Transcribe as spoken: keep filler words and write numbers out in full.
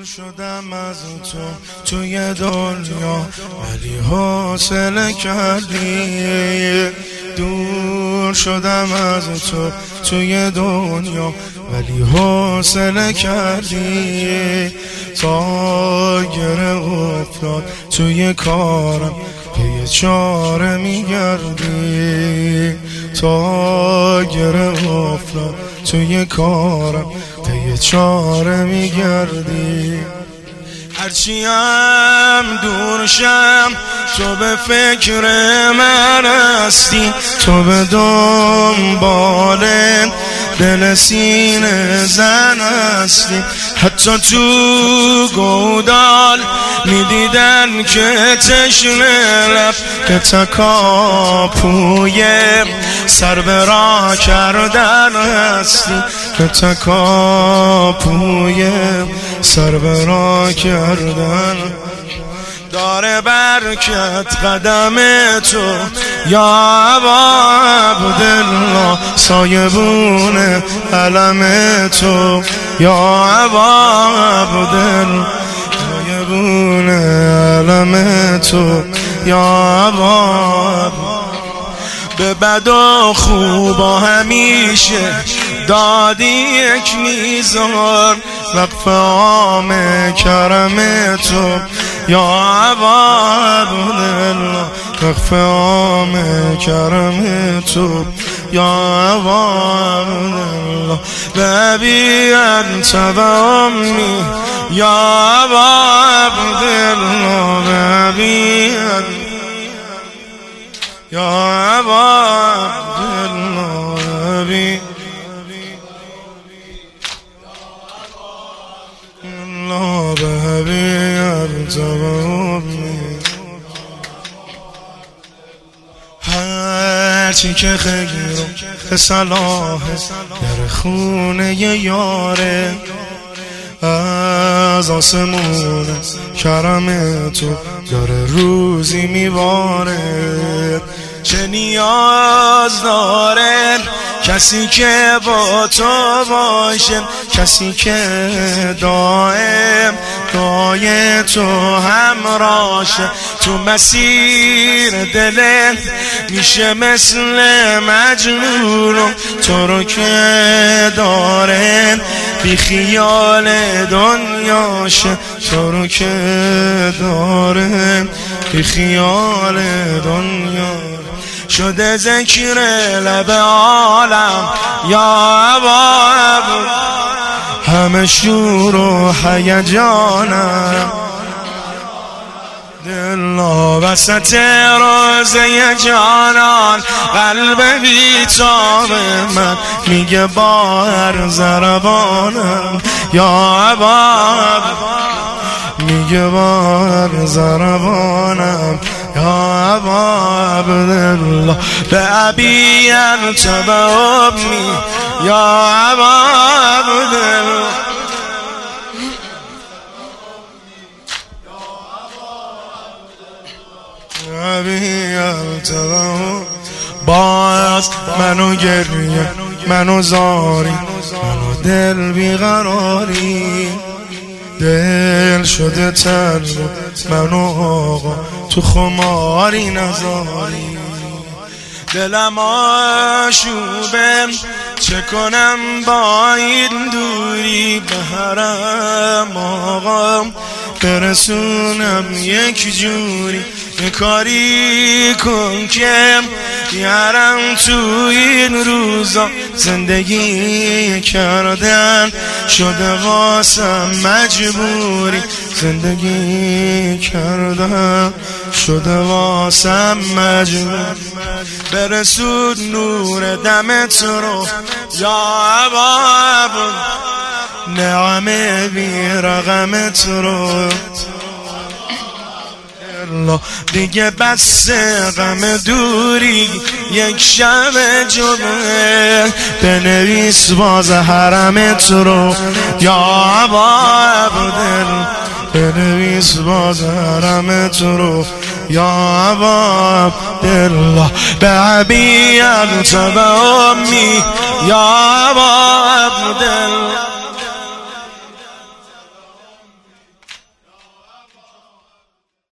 شدم از تو توی دنیا ولی حوصله کردی. دور شدم از تو توی دنیا ولی حوصله کردی. تا گره افتاد توی کارم پی چاره میگردی. تا گره افتاد توی کارم پی چاره میگردی. هرچی هم دور شم تو به فکر من هستی. تو به دنبال دل سینه زن هستی. حتی تو گودال میدیدن که تشنه لب که تکاپوی سر به راه کردن هستی. که تکاپوی سر به راه کردن داره برکت قدم تو یا ابا عبدالله. سایبون علم تو یا ابا عبدالله. سایبون علم تو یا ابا. به بد و خوب و همیشه دادی یک میزان. وقف عام کرم تو یا ابا عبدالله. وقف عام کرم تو یا ابا عبدالله. بابی انت و امی یا ابا عبدالله. بابی یا ابا عبدالله. بابی الله بابی انت و امی. هرچی که خیر و صلاح در خونه یاره. از آسمون کرم تو داره روزی میباره. چه نیاز داره کسی که با تو باشه. کسی که دائم دای تو همراشه. تو مسیر دلت میشه مثل مجنون. تو رو که داره بی خیال دنیاشه. تو رو که داره بی خیال دنیا شده ذکر لب عالم یا ابا عبدالله. همه شور و هیجانم دلا وسط روزه جانان. قلب بیتاب من میگه با هر ضربانم یا ابا. میگه با هر ضربانم یا ابا عبدالله. به ابی انت و امی یا ابا عبدالله. ابی انت و امی. باز منو گریه منو زاری منو دل بیقراری. دل شده تر منو آقا تو خماری نزاری. دلم آشوبه چه کنم با این دوری. به حرم آقا برسونم یک جوری. یه کاری کن که یارم تو این روزا زندگی کردن شده واسم مجبوری. زندگی کردن شده واسم مجبور. برسون نور دمت رو یا ابا عبدالله. نعم بی رقمت رو دیگه بس غم دوری. یک شب جمعه بنویس باز حرمت رو یا ابا عبدالله. بنویس باز حرمت رو یا ابا عبدالله. به ابی انت و امی یا ابا عبدالله.